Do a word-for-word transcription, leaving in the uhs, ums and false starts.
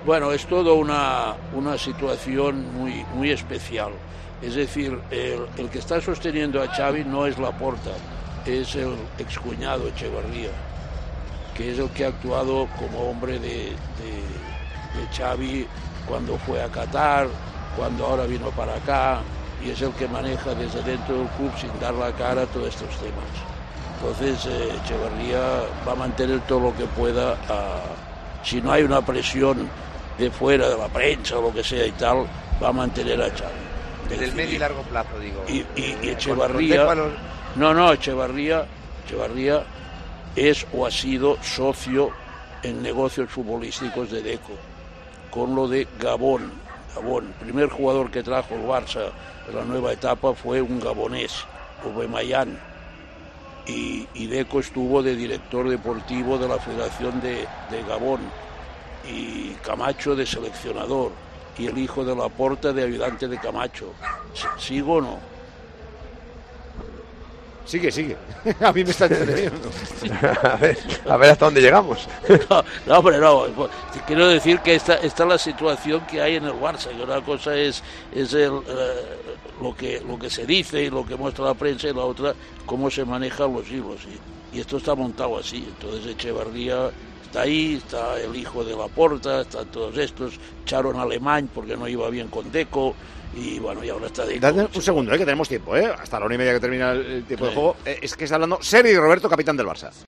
Bueno, es toda una, una situación muy, muy especial. Es decir, el, el que está sosteniendo a Xavi no es Laporta, es el excuñado Echeverría, que es el que ha actuado como hombre de, de, de Xavi cuando fue a Qatar, cuando ahora vino para acá, y es el que maneja desde dentro del club sin dar la cara todos estos temas. Entonces eh, Echeverría va a mantener todo lo que pueda, a, si no hay una presión de fuera, de la prensa o lo que sea y tal, va a mantener a Xavi. Desde el medio y largo plazo, digo. Y, y, y Echeverría, los... no, no, Echeverría, Echeverría es o ha sido socio en negocios futbolísticos de Deco, con lo de Gabón. Gabón, el primer jugador que trajo el Barça en la nueva etapa fue un gabonés, Aubameyang, y, y Deco estuvo de director deportivo de la Federación de, de Gabón, y Camacho de seleccionador, y el hijo de Laporta de ayudante de Camacho. ¿Sigo o no? Sigue, sigue. A mí me está entreteniendo. a, ver, a ver hasta dónde llegamos. no, no, hombre, no. Quiero decir que esta, esta es la situación que hay en el Barça, que una cosa es, es el, eh, lo, que, lo que se dice y lo que muestra la prensa, y la otra cómo se manejan los hilos. Y, y esto está montado así. Entonces Echeverría está ahí, está el hijo de Laporta, están todos estos, echaron a Alemán porque no iba bien con Deco, y bueno, y ahora está Deco. Dale un segundo, eh, que tenemos tiempo, eh, hasta la hora y media que termina el tiempo sí. de juego. Eh, es que está hablando Sergi Roberto, capitán del Barça.